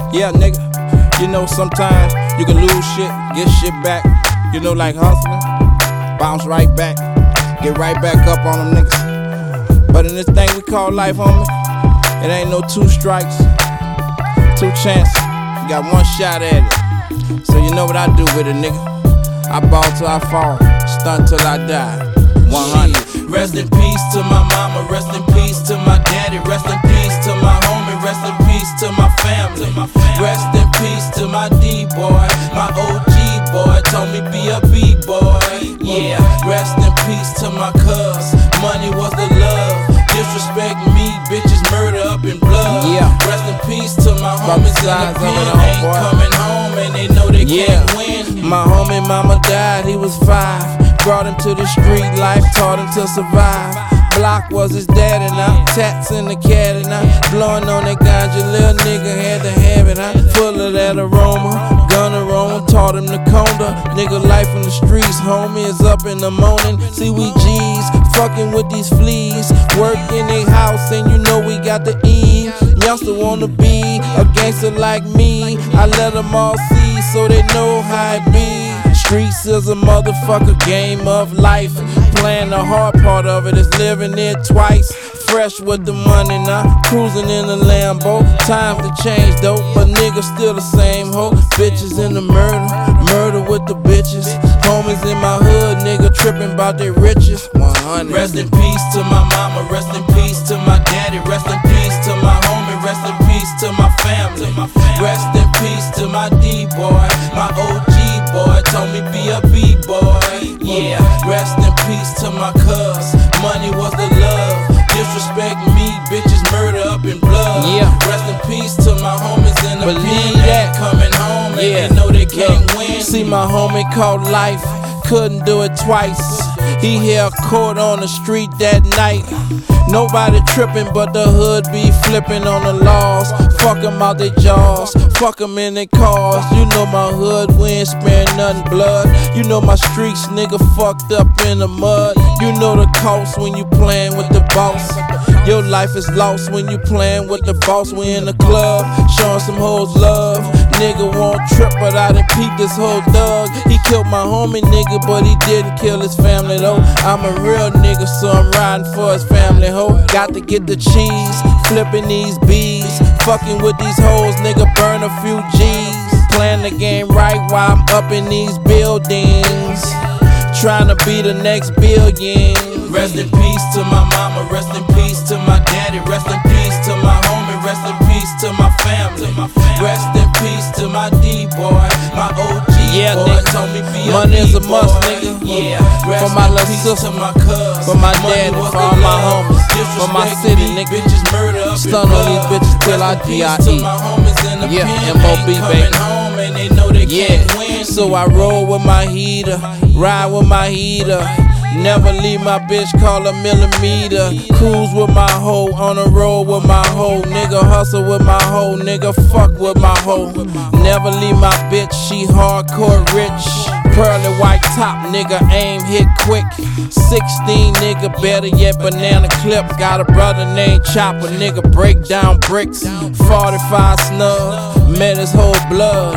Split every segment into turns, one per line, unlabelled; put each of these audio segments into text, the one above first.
Yeah, nigga. You know, sometimes you can lose shit, get shit back. You know, like hustling, bounce right back, get right back up on them niggas. But in this thing we call life, homie, it ain't no 2 strikes, 2 chances. You got 1 shot at it. So you know what I do with it, nigga. I ball till I fall, stunt till I die. 100.
Rest in peace to my mama, rest in peace to my daddy, rest in peace to my homie, rest in peace to my family. Rest in peace to my D-boy, my OG boy, told me be a B-boy. Yeah, rest in peace to my cuz, money was the love. Disrespect me, bitches murder up in blood.
Yeah.
Rest in peace to my homies in the pen, ain't coming home and they know they can't win.
My homie mama died, he was 5. Brought him to the street life, taught him to survive. Block was his daddy now, tats in the caddy now. Blowing on that ganja, little nigga had to have it, huh? Full of that aroma, gun aroma, taught him to conda. Nigga life in the streets, homie is up in the morning. See we G's, fucking with these fleas. Work in they house and you know we got the E. Youngster wanna be a gangster like me. I let them all see so they know how it be. Streets is a motherfucker game of life. Playing the hard part of it is living it twice. Fresh with the money now, cruising in the Lambo. Time to change though, but niggas still the same hoe. Bitches in the murder with the bitches. Homies in my hood, nigga tripping about their riches. 100.
Rest in peace to my mama, rest in peace to my daddy, rest in peace to my homie, rest in peace to my family. Rest in peace to my D-boy, my OG boy, told me be a B-boy. Yeah, rest in peace to my cuz, money was the love. Disrespect me, bitches murder up in blood.
Yeah.
Rest in peace to my homies in the
Believe
pen,
that.
ain't coming home and
Yeah.
they know they can't win.
See my homie called life, couldn't do it twice. He held court on the street that night. Nobody tripping but the hood be flipping on the laws. Fuck 'em out their jaws, fuck 'em in their cars. You know my hood, we ain't sparing nothing blood. You know my streets, nigga fucked up in the mud. You know the cost when you playing with the boss. Your life is lost when you playing with the boss. We in the club, showing some hoes love. Nigga won't trip, but I done peeped this whole thug. He killed my homie nigga, but he didn't kill his family though. I'm a real nigga, so I'm riding for his family ho. Got to get the cheese, flipping these B's. Fucking with these hoes, nigga burn a few G's. Playing the game right while I'm up in these buildings. Trying to be the next billion.
Rest in peace to my mama, rest in peace to my daddy, rest in peace to my homie, rest in peace to my family. Rest in peace to my D-boy, my OG boy,
nigga.
told me be a
Money is a
B-boy.
must, nigga.
Yeah, rest
For my
in
little
peace
sister,
to my cuz,
for my
money
daddy,
was
for
the
all my
love.
homies, for my
Disrespect
city,
me,
nigga.
bitches murder up in
Stun on these
blood.
bitches till I
Rest in peace
D.I.E.
to my homies in the
Yeah,
pen,
M.O.B.
ain't
baby.
coming home and they know they can't win.
So I roll with my heater, ride with my heater. Never leave my bitch, call a millimeter. Cruise with my hoe, on the road with my hoe. Nigga hustle with my hoe, nigga fuck with my hoe. Never leave my bitch, she hardcore rich. Pearly white top, nigga aim hit quick. 16 nigga, better yet banana clip. Got a brother named Chopper, nigga break down bricks. 45 snug, met his whole blood.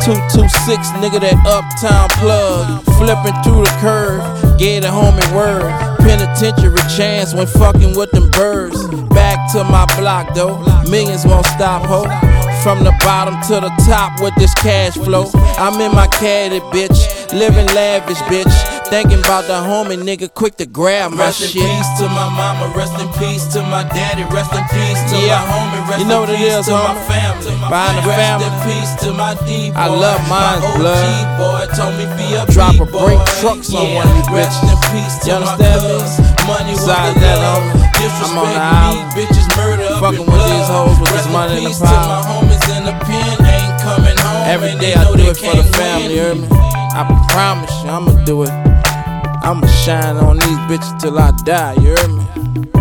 226 nigga, that uptown plug. Flipping through the curve, gave the homie word. Penitentiary chance when fucking with them birds. Back to my block though, millions won't stop ho. From the bottom to the top with this cash flow. I'm in my caddy, bitch, living lavish, bitch. Thinking about the homie, nigga, quick to grab my
Rest in
shit.
peace to my mama, rest in peace to my daddy, rest in peace to
Yeah.
my homie, rest
You know what
in
it
peace
is,
to my
homie.
family.
Behind the
Rest
family.
in peace to my D-boy.
I love mine,
my OG
blood.
boy told me be a
Drop a
B-boy.
brink trucks on one of these
Rest
bitches.
in peace to
You
my
understand me?
cuz, money was
Besides
the
that,
love.
homie,
Disrespect
I'm on the
me,
island,
bitches murder up
fucking
in
with
blood.
these hoes with this
Rest
money in
in
the
peace to
pile.
my homies in the pen, ain't coming home.
Every
and
day
they
I
know
do
they
it for the
can't
family, you
win.
hear me? I promise you, I'ma do it. I'ma shine on these bitches till I die, you hear me?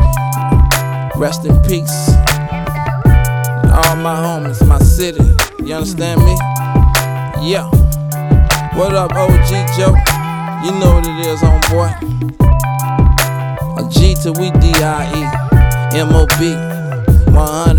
Rest in peace. All my homies, my city, you understand me? Yeah. What up, OG Joe? You know what it is, homeboy. A G till we D.I.E. M.O.B. 100.